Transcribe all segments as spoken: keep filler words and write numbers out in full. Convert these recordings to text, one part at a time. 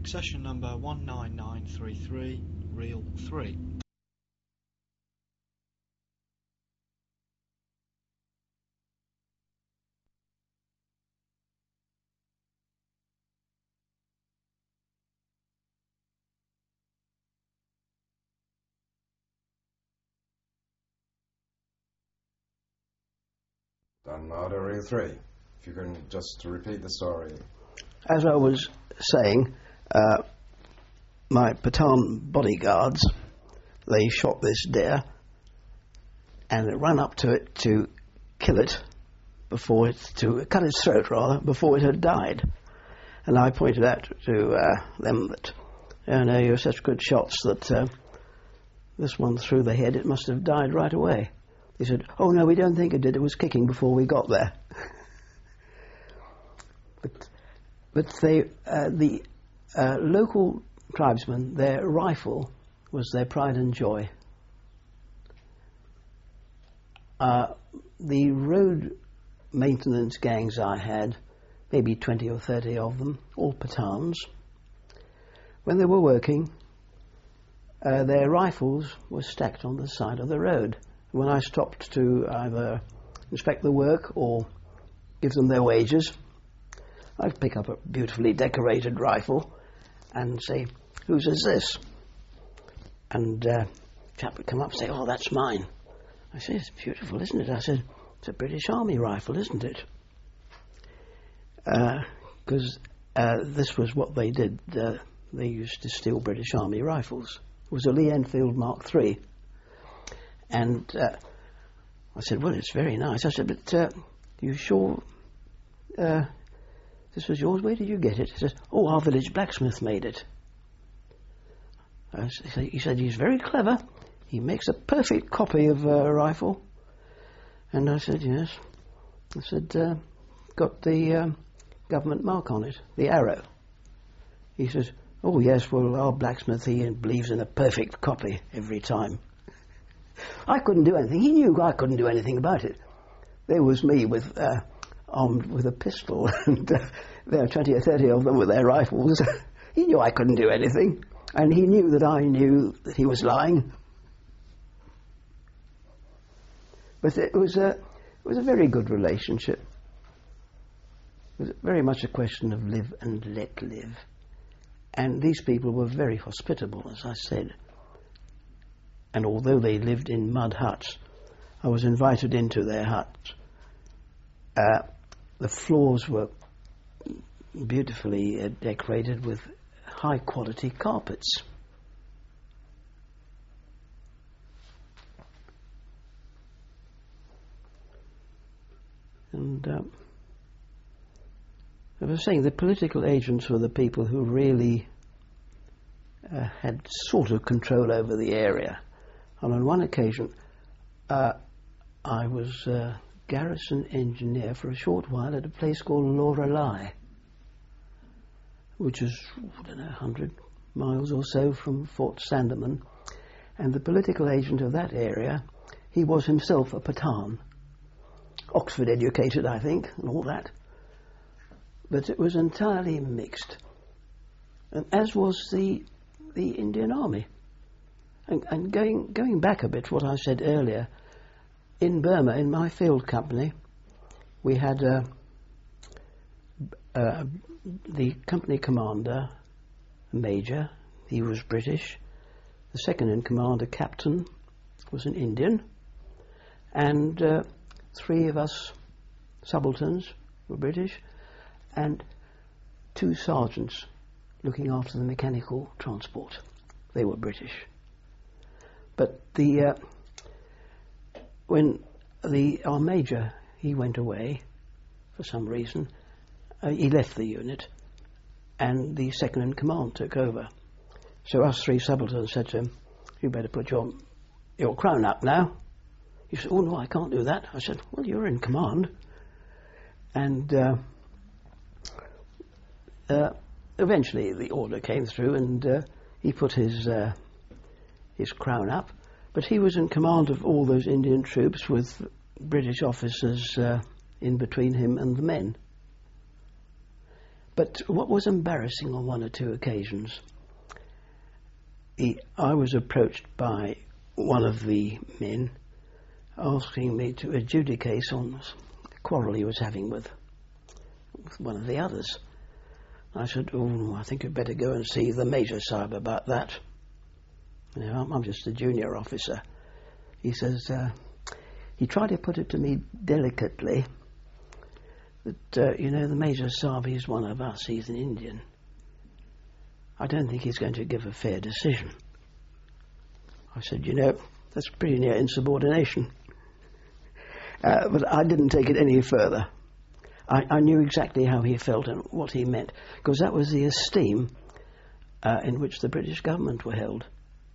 Accession number one nine nine three three, reel three. Done order reel three. If you can just repeat the story. As I was saying, uh, my Pathan bodyguards, they shot this deer and they ran up to it to kill it before it, to cut its throat rather, before it had died. And I pointed out to uh, them that, oh no, you're such good shots that uh, this one through the head, it must have died right away. They said, oh no, we don't think it did, it was kicking before we got there. but but they, uh, the uh, local tribesmen, their rifle was their pride and joy. Uh, the road maintenance gangs I had, maybe twenty or thirty of them, all Pathans, when they were working, uh, their rifles were stacked on the side of the road. When I stopped to either inspect the work or give them their wages, I'd pick up a beautifully decorated rifle and say, whose is this? And uh, a chap would come up and say, oh, that's mine. I said, it's beautiful, isn't it? I said, it's a British Army rifle, isn't it? Because uh, uh, this was what they did. Uh, they used to steal British Army rifles. It was a Lee Enfield Mark three. And uh, I said, well, it's very nice. I said, but uh, you sure uh, this was yours? Where did you get it? He says, oh, our village blacksmith made it. I said, he said, he's very clever. He makes a perfect copy of a rifle. And I said, yes. I said, uh, got the um, government mark on it, the arrow. He says, oh, yes, well, our blacksmith, he believes in a perfect copy every time. I couldn't do anything. He knew I couldn't do anything about it. There was me with uh, armed with a pistol, and uh, there were twenty or thirty of them with their rifles. He knew I couldn't do anything, and he knew that I knew that he was lying. But it was a, it was a very good relationship. It was very much a question of live and let live. And these people were very hospitable, as I said. And although they lived in mud huts, I was invited into their huts. Uh, the floors were beautifully uh, decorated with high quality carpets. And uh, I was saying the political agents were the people who really uh, had sort of control over the area. And on one occasion, uh, I was uh, garrison engineer for a short while at a place called Lorelei, which is, I don't know, one hundred miles or so from Fort Sandeman. And the political agent of that area, he was himself a Pathan, Oxford educated, I think, and all that. But it was entirely mixed, and as was the the Indian Army. And, and going going back a bit, what I said earlier, in Burma, in my field company, we had uh, uh, the company commander, a major, he was British. The second in command, a captain, was an Indian, and uh, three of us subalterns were British, and two sergeants looking after the mechanical transport. They were British. But the uh, when the our major, he went away for some reason, uh, he left the unit, and the second in command took over. So us three subalterns said to him, you better put your your crown up now. He said, oh no, I can't do that. I said, well, you're in command. And uh, uh, eventually the order came through, and uh, he put his uh, his crown up, but he was in command of all those Indian troops with British officers uh, in between him and the men. But what was embarrassing on one or two occasions, he, I was approached by one of the men asking me to adjudicate on a quarrel he was having with, with one of the others. I said, oh, I think you'd better go and see the Major Sahib about that. You know, I'm, I'm just a junior officer. He says, uh, he tried to put it to me delicately that, uh, you know, the Major Sahib, he's one of us, he's an Indian. I don't think he's going to give a fair decision. I said, you know, that's pretty near insubordination. Uh, but I didn't take it any further. I, I knew exactly how he felt and what he meant, because that was the esteem uh, in which the British government were held.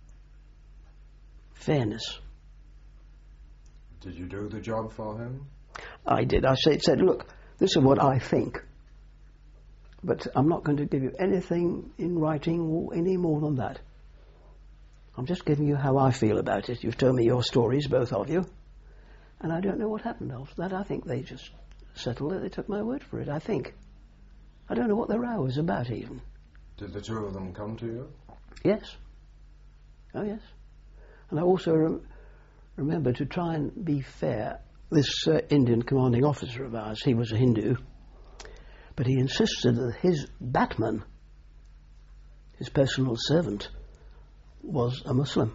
Fairness. Did you do the job for him? I did. I said, said, look, this is what I think, but I'm not going to give you anything in writing or any more than that. I'm just giving you how I feel about it. You've told me your stories, both of you, and I don't know what happened after that. I think they just settled it. They took my word for it, I think. I don't know what the row was about, even. Did the two of them come to you? Yes. Oh, yes. And I also rem- remember, to try and be fair, this uh, Indian commanding officer of ours, he was a Hindu, but he insisted that his batman, his personal servant, was a Muslim.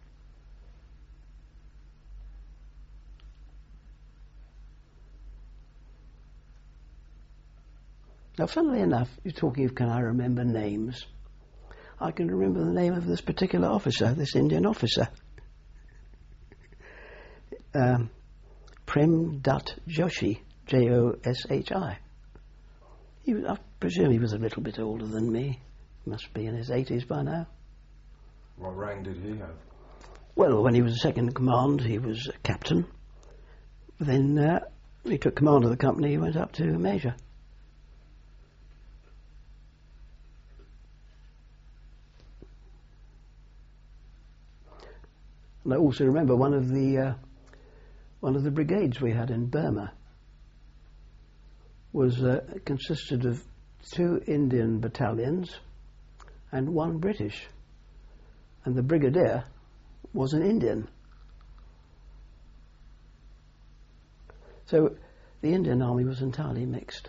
Now, funnily enough, you're talking of can I remember names? I can remember the name of this particular officer, this Indian officer. Um, Prem Dutt Joshi, J O S H I. He was, I presume he was a little bit older than me. He must be in his eighties by now. What rank did he have? Well, when he was second in command, he was a captain. Then uh, he took command of the company, he went up to major. And I also remember one of the uh, one of the brigades we had in Burma was uh, consisted of two Indian battalions and one British, and the brigadier was an Indian. So the Indian army was entirely mixed.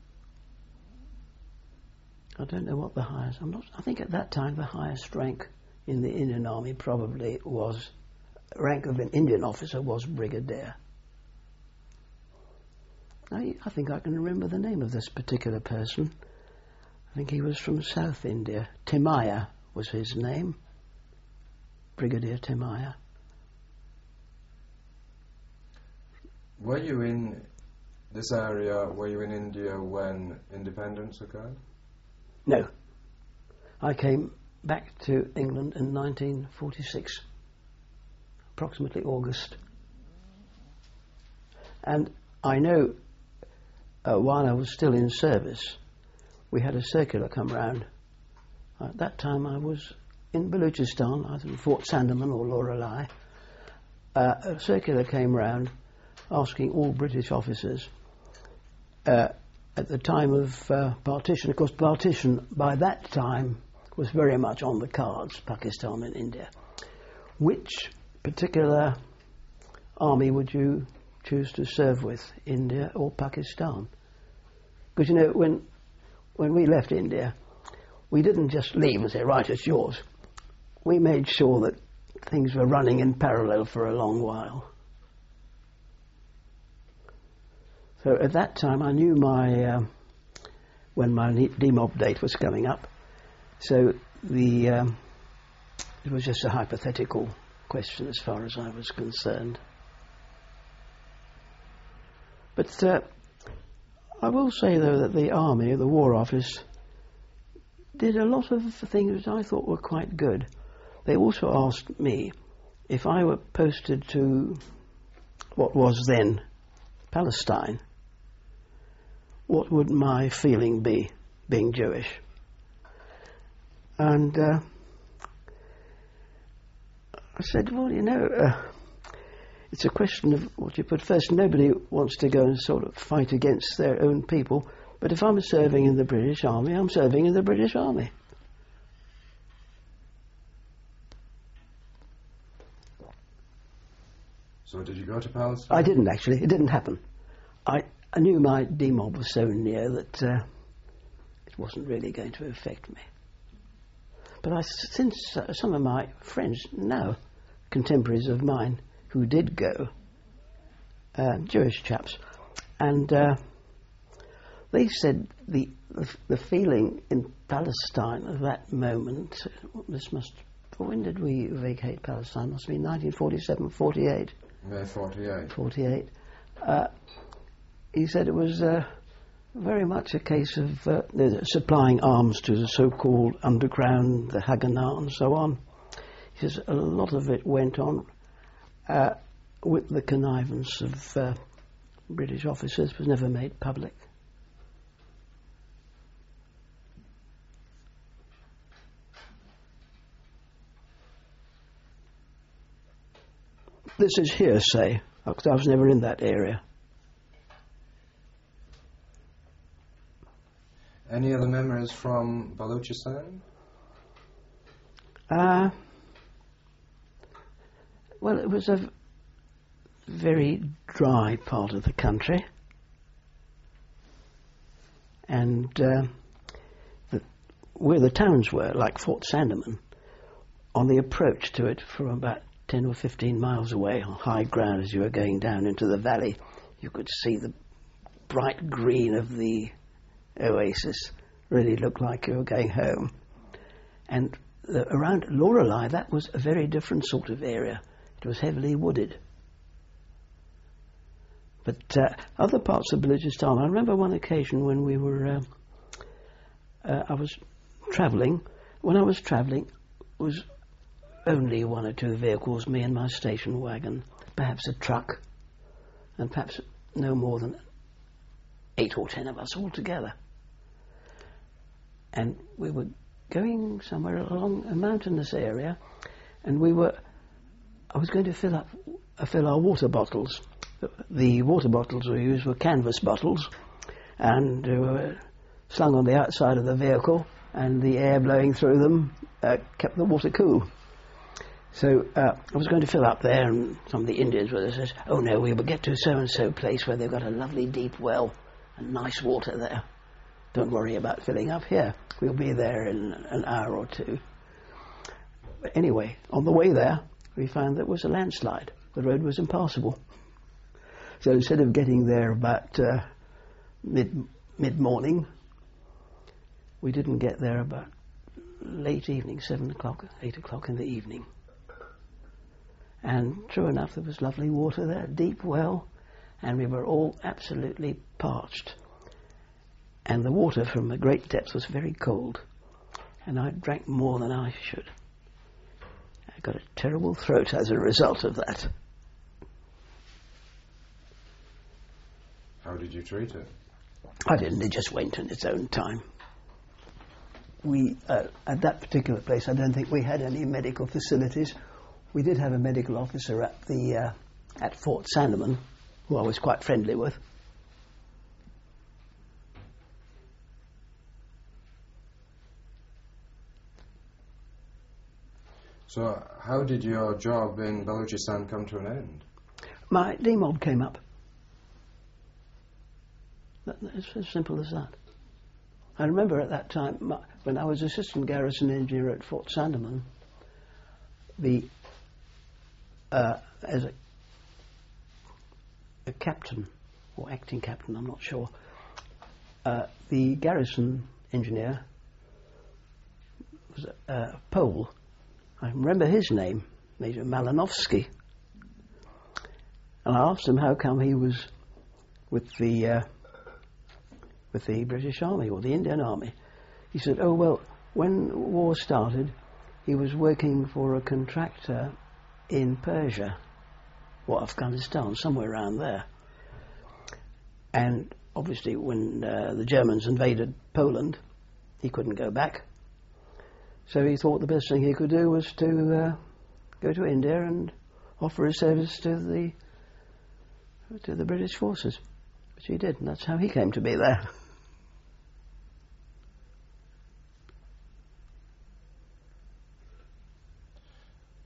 I don't know what the highest. I'm not. I think at that time the highest rank in the Indian army probably was. Rank of an Indian officer was brigadier. I, I think I can remember the name of this particular person. I think he was from South India. Timaya was his name. Brigadier Timaya. Were you in this area, were you in India when independence occurred? No. I came back to England in nineteen forty-six. Approximately August. And I know uh, while I was still in service, we had a circular come round. At that time I was in Baluchistan, either in Fort Sandaman or Lorelei. Uh, a circular came round asking all British officers uh, at the time of uh, partition, of course partition by that time was very much on the cards, Pakistan and India, which particular army would you choose to serve with, India or Pakistan? Because, you know, when when we left India, we didn't just leave and say, right, it's yours. We made sure that things were running in parallel for a long while. So at that time, I knew my uh, when my demob date was coming up. So the um, it was just a hypothetical question as far as I was concerned. But uh, I will say, though, that the Army, the War Office, did a lot of things that I thought were quite good. They also asked me if I were posted to what was then Palestine, what would my feeling be, being Jewish? And uh, I said, well, you know, uh, it's a question of what you put first. Nobody wants to go and sort of fight against their own people, But if I'm serving in the British Army, I'm serving in the British Army. So did you go to Palestine? I didn't actually. It didn't happen. I, I knew my demob was so near that uh, it wasn't really going to affect me. But I, since uh, some of my friends now, contemporaries of mine, who did go, uh, Jewish chaps, and uh, they said the, the the feeling in Palestine at that moment, this must, when did we vacate Palestine? Must have been nineteen forty-seven, forty-eight. May forty-eight. forty-eight. Uh, he said it was uh, very much a case of uh, supplying arms to the so-called underground, the Haganah and so on. He says a lot of it went on uh, with the connivance of uh, British officers, was never made public. This is hearsay, because I was never in that area. Any other memories from Balochistan? Uh, well, it was a v- very dry part of the country. And uh, the, where the towns were, like Fort Sandeman, on the approach to it from about ten or fifteen miles away on high ground as you were going down into the valley, you could see the bright green of the oasis. Really looked like you were going home. And the, around Lorelei, that was a very different sort of area. It was heavily wooded. But uh, other parts of Balochistan, I remember one occasion when we were, uh, uh, I was travelling. When I was travelling, it was only one or two vehicles, me and my station wagon, perhaps a truck, and perhaps no more than eight or ten of us all together. And we were going somewhere along a mountainous area, and we were, I was going to fill up, uh, fill our water bottles. The water bottles we used were canvas bottles, and they were slung on the outside of the vehicle, and the air blowing through them uh, kept the water cool. So uh, I was going to fill up there, and some of the Indians were there, says, "Oh no, we will get to so-and-so place where they've got a lovely deep well and nice water there. Don't worry about filling up here. We'll be there in an hour or two." But anyway, on the way there, we found that it was a landslide. The road was impassable. So instead of getting there about uh, mid, mid-morning, we didn't get there about late evening, seven o'clock, eight o'clock in the evening. And true enough, there was lovely water there, deep well, and we were all absolutely parched. And the water from a great depth was very cold, and I drank more than I should. I got a terrible throat as a result of that. How did you treat it? I didn't, it just went in its own time. We, uh, at that particular place, I don't think we had any medical facilities. We did have a medical officer at the uh, at Fort Sandeman, who I was quite friendly with. So how did your job in Balochistan come to an end? My demob came up. That, it's as simple as that. I remember at that time, my, when I was assistant garrison engineer at Fort Sandeman, the uh, as a, a captain, or acting captain, I'm not sure, uh, the garrison engineer was a, a Pole. I remember his name, Major Malinowski. And I asked him how come he was with the uh, with the British Army or the Indian Army. He said, oh well, when war started, he was working for a contractor in Persia or Afghanistan, somewhere around there. And obviously when uh, the Germans invaded Poland, he couldn't go back. So he thought the best thing he could do was to uh, go to India and offer his service to the to the British forces, which he did, and that's how he came to be there.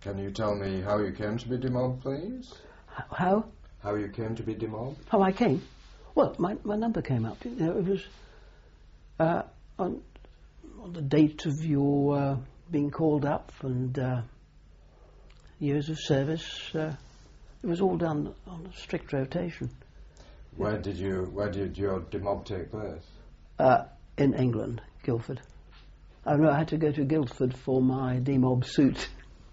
Can you tell me how you came to be demobbed, please? H- How? How you came to be demobbed? How I came? Well, my, my number came up. You know, it was uh, on, on the date of your uh, being called up and uh, years of service. Uh, it was all done on a strict rotation. Where did you? Where did your demob take place? Uh, in England, Guildford. I know I had to go to Guildford for my demob suit.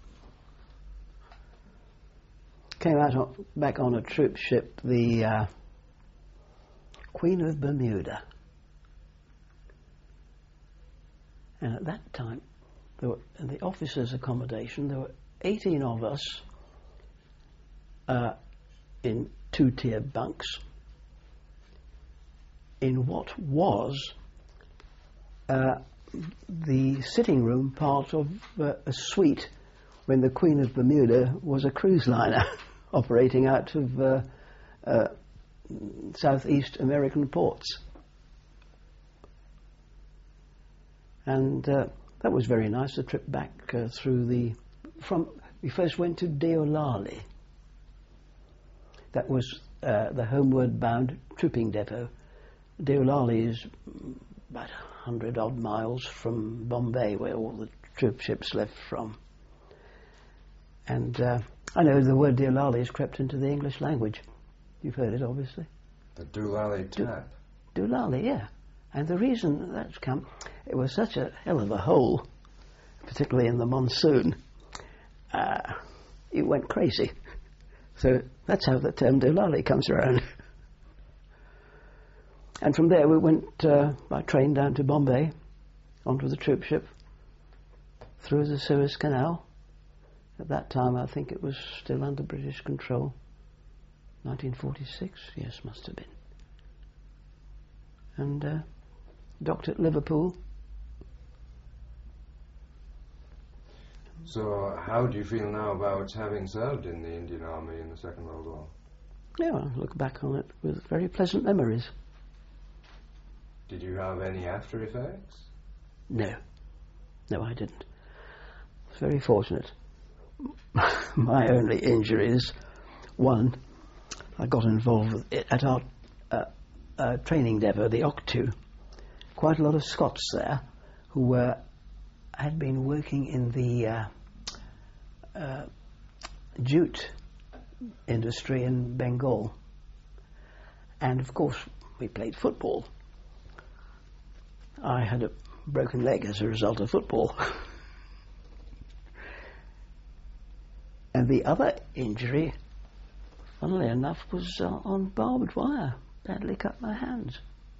Came out on, back on a troop ship, the uh, Queen of Bermuda. And at that time, there were, in the officers' accommodation, there were eighteen of us uh, in two-tier bunks in what was uh, the sitting room part of uh, a suite when the Queen of Bermuda was a cruise liner operating out of uh, uh, southeast American ports. And uh, that was very nice, the trip back uh, through the... From we first went to Deolali. That was uh, the homeward bound trooping depot. Deolali is about a hundred odd miles from Bombay, where all the troop ships left from. And uh, I know the word Deolali has crept into the English language. You've heard it, obviously. The Doolally tap. Doolally, yeah. And the reason that's come, it was such a hell of a hole, particularly in the monsoon. Uh, it went crazy. So that's how the term Doolally comes around. And from there we went uh, by train down to Bombay, onto the troop ship, through the Suez Canal. At that time I think it was still under British control. nineteen forty-six, yes, must have been. And uh, docked at Liverpool. So how do you feel now about having served in the Indian Army in the Second World War? Yeah, I look back on it with very pleasant memories. Did you have any after effects? No. No, I didn't. I was very fortunate. My only injuries, one, I got involved with it at our uh, uh, training depot, the O C T U. Quite a lot of Scots there who were had been working in the uh, uh, jute industry in Bengal. And of course, we played football. I had a broken leg as a result of football. And the other injury, funnily enough, was uh, on barbed wire. Badly cut my hands.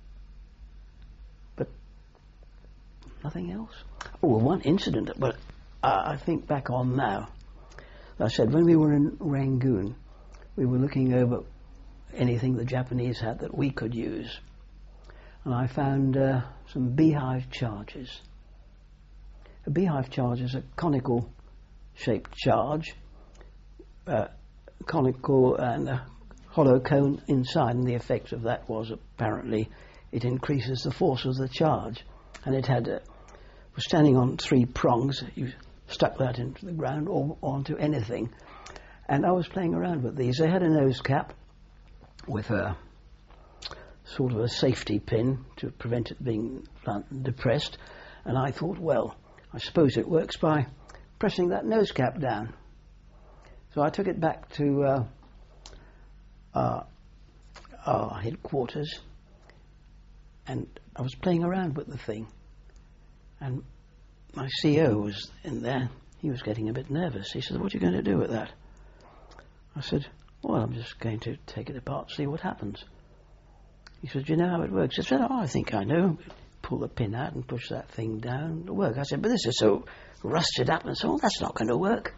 But nothing else. Oh, well, one incident, but uh, I think back on now. I said, when we were in Rangoon, we were looking over anything the Japanese had that we could use. And I found uh, some beehive charges. A beehive charge is a conical shaped charge, uh, conical and a hollow cone inside, and the effect of that was apparently it increases the force of the charge. And it had a, was standing on three prongs. You stuck that into the ground or onto anything. And I was playing around with these. They had a nose cap with a sort of a safety pin to prevent it being depressed. And I thought, well, I suppose it works by pressing that nose cap down. So I took it back to uh, uh, our headquarters, and I was playing around with the thing. And my C O was in there. He was getting a bit nervous. He said, what are you going to do with that? I said, well, I'm just going to take it apart, see what happens. He said, do you know how it works? I said, oh, I think I know. Pull the pin out and push that thing down. It'll work. I said, but this is so rusted up and so on. That's not going to work.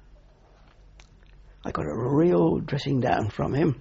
I got a real dressing down from him.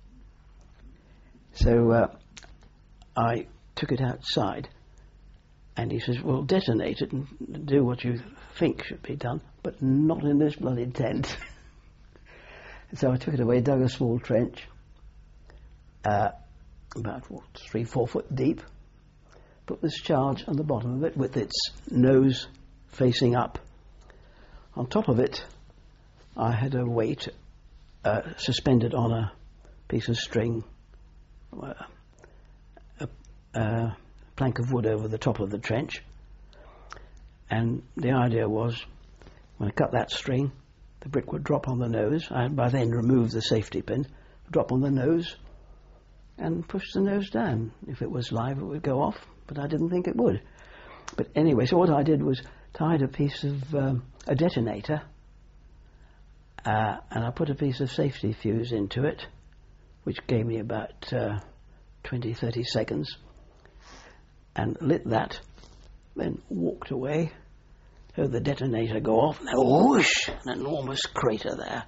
So uh, I took it outside, and he says, well, detonate it and do what you think should be done, but not in this bloody tent. So I took it away, dug a small trench, uh, about what, three, four foot deep, put this charge on the bottom of it with its nose facing up. On top of it, I had a weight uh, suspended on a piece of string, uh, a, a plank of wood over the top of the trench, and the idea was when I cut that string, the brick would drop on the nose. I had by then removed the safety pin, drop on the nose, and push the nose down. If it was live, it would go off, but I didn't think it would. But anyway, so what I did was tied a piece of um, a detonator, uh, and I put a piece of safety fuse into it, which gave me about uh, twenty, thirty seconds, and lit that, then walked away, heard the detonator go off, and then whoosh, an enormous crater there.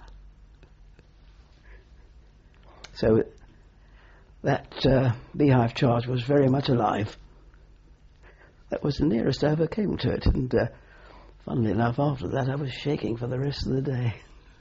So that uh, beehive charge was very much alive. That was the nearest I ever came to it, and uh, funnily enough, after that I was shaking for the rest of the day.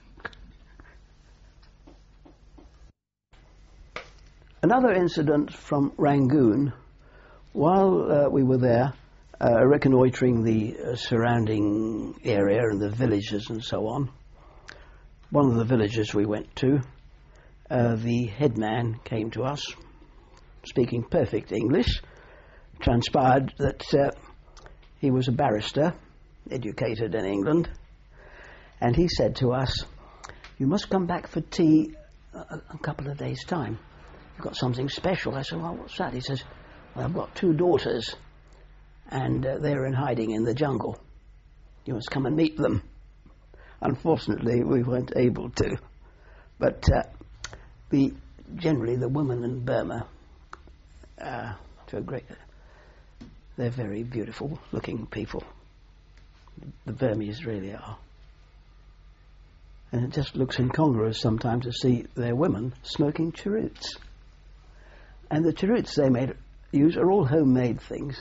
Another incident from Rangoon, while uh, we were there, uh, reconnoitring the uh, surrounding area and the villages and so on, one of the villages we went to, uh, the headman came to us, speaking perfect English. Transpired that uh, he was a barrister, educated in England, and he said to us, "You must come back for tea a, a couple of days' time. You've got something special." I said, "Well, what's that?" He says, "Well, I've got two daughters, and uh, they're in hiding in the jungle. You must come and meet them." Unfortunately, we weren't able to, but uh, the generally the women in Burma, uh, to a great they're very beautiful looking people. The Burmese really are. And it just looks incongruous sometimes to see their women smoking cheroots. And the cheroots they made use are all homemade things.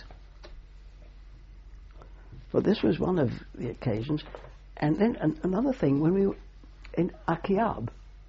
But this was one of the occasions. And then an, another thing, when we were in Akiab,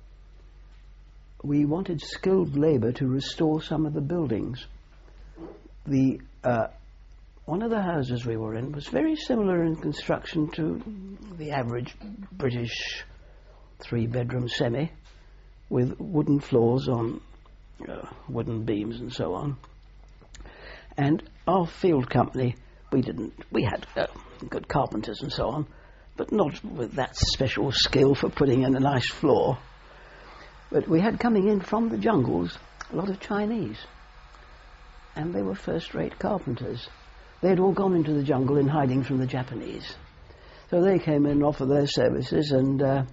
we wanted skilled labour to restore some of the buildings. The uh, One of the houses we were in was very similar in construction to the average British three-bedroom semi, with wooden floors on uh, wooden beams and so on. And our field company, we didn't, we had uh, good carpenters and so on, but not with that special skill for putting in a nice floor. But we had coming in from the jungles a lot of Chinese, and they were first-rate carpenters. They had all gone into the jungle in hiding from the Japanese. So they came in and offered their services, and uh,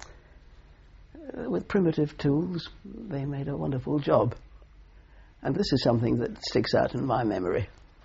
with primitive tools, they made a wonderful job. And this is something that sticks out in my memory.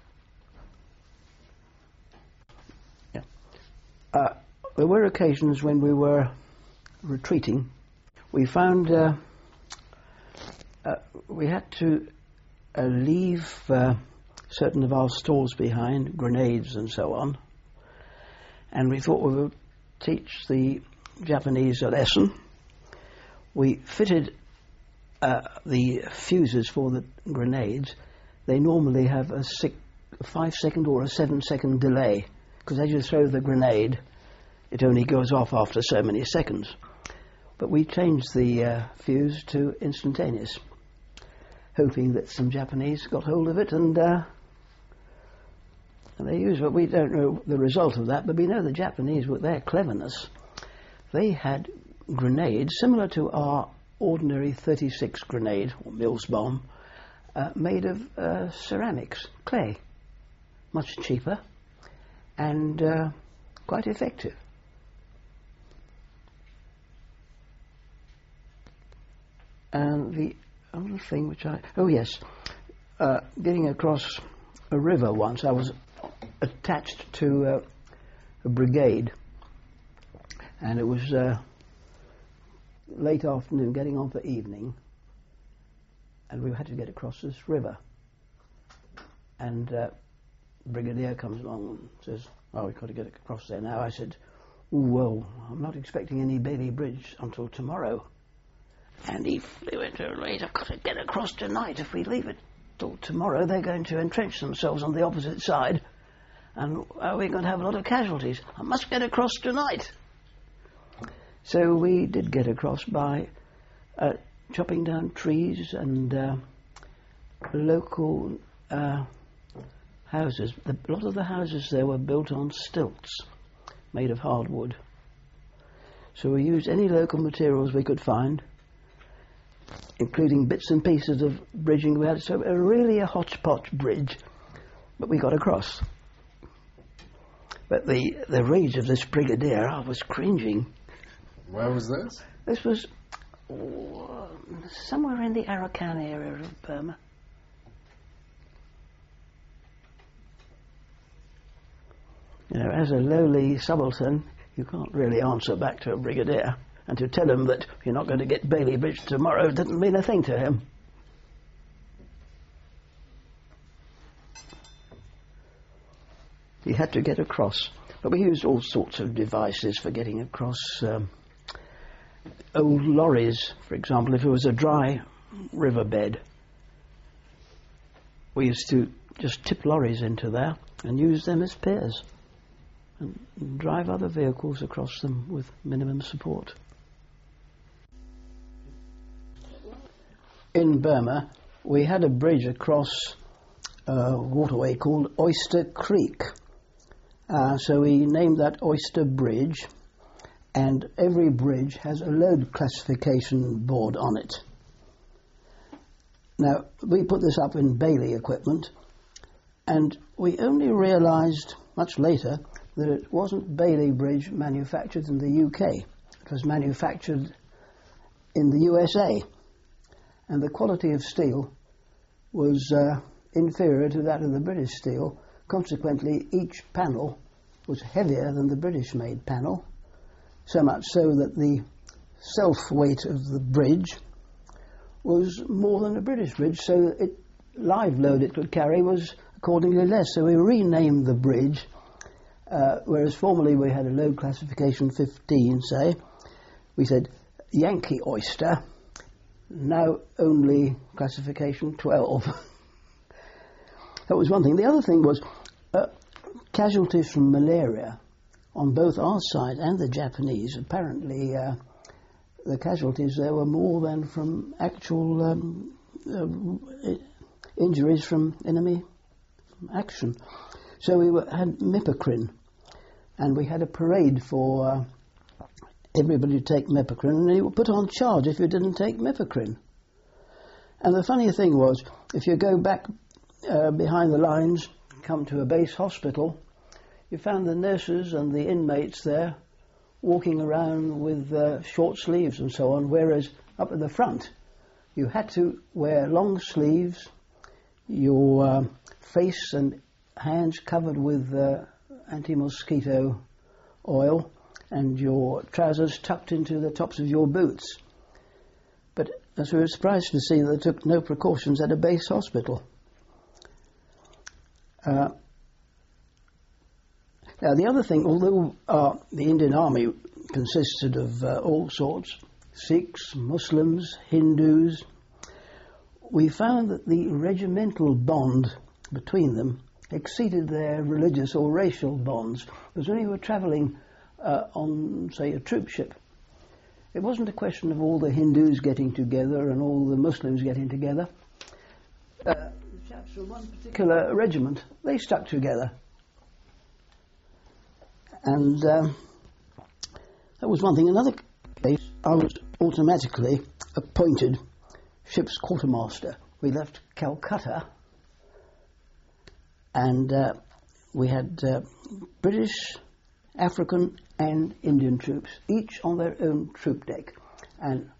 Yeah. Uh, there were occasions when we were retreating. We found uh, uh, we had to uh, leave uh, certain of our stores behind, grenades and so on, and we thought we would teach the Japanese a lesson. We fitted uh, the fuses for the grenades. They normally have a six, five second or a seven second delay, because as you throw the grenade, it only goes off after so many seconds. But we changed the uh, fuse to instantaneous, hoping that some Japanese got hold of it and uh, And they use, but we don't know the result of that, but we know the Japanese, with their cleverness, they had grenades similar to our ordinary thirty-six grenade, or Mills bomb, uh, made of uh, ceramics, clay, much cheaper and uh, quite effective. And the other thing which I, oh yes, uh, getting across a river once, I was attached to uh, a brigade, and it was uh, late afternoon, getting on for evening, and we had to get across this river. And uh, the brigadier comes along and says, "Oh, we've got to get across there now." I said, "Ooh, well, I'm not expecting any Bailey Bridge until tomorrow." And he flew into a rage. "I've got to get across tonight. If we leave it till tomorrow, they're going to entrench themselves on the opposite side, and uh, we're going to have a lot of casualties. I must get across tonight." So we did get across by uh, chopping down trees and uh, local uh, houses. The, a lot of the houses there were built on stilts, made of hardwood. So we used any local materials we could find, including bits and pieces of bridging we had. So a really a hodgepodge bridge, but we got across. But the, the rage of this brigadier, I was cringing. Where was this? This was oh, somewhere in the Arakan area of Burma. You know, as a lowly subaltern, you can't really answer back to a brigadier, and to tell him that you're not going to get Bailey Bridge tomorrow didn't mean a thing to him. He had to get across. But we used all sorts of devices for getting across. Um, old lorries, for example, if it was a dry riverbed, we used to just tip lorries into there and use them as piers and, and drive other vehicles across them with minimum support. In Burma, we had a bridge across a waterway called Oyster Creek. Uh, so we named that Oyster Bridge, and every bridge has a load classification board on it. Now, we put this up in Bailey equipment, and we only realised much later that it wasn't Bailey Bridge manufactured in the U K. It was manufactured in the U S A, and the quality of steel was uh, inferior to that of the British steel. Consequently, each panel was heavier than the British-made panel, so much so that the self-weight of the bridge was more than the British bridge, so it live load it could carry was accordingly less. So we renamed the bridge, uh, whereas formerly we had a load classification fifteen, say, we said Yankee Oyster, now only classification twelve. That was one thing. The other thing was uh, casualties from malaria on both our side and the Japanese. Apparently, uh, the casualties there were more than from actual um, uh, injuries from enemy action. So we were, had Mipacrin, and we had a parade for uh, everybody to take Mipacrin, and you were put on charge if you didn't take Mipacrin. And the funny thing was, if you go back Uh, behind the lines, come to a base hospital, you found the nurses and the inmates there walking around with uh, short sleeves and so on, whereas up at the front you had to wear long sleeves, your uh, face and hands covered with uh, anti-mosquito oil, and your trousers tucked into the tops of your boots. But as we were surprised to see, they took no precautions at a base hospital. Uh, now the other thing, although uh, the Indian Army consisted of uh, all sorts, Sikhs, Muslims, Hindus, we found that the regimental bond between them exceeded their religious or racial bonds. Because when we were travelling uh, on, say, a troop ship, it wasn't a question of all the Hindus getting together and all the Muslims getting together. Uh, the chaps from one particular regiment, they stuck together. And uh, that was one thing. Another case, I was automatically appointed ship's quartermaster. We left Calcutta, and uh, we had uh, British, African and Indian troops, each on their own troop deck. And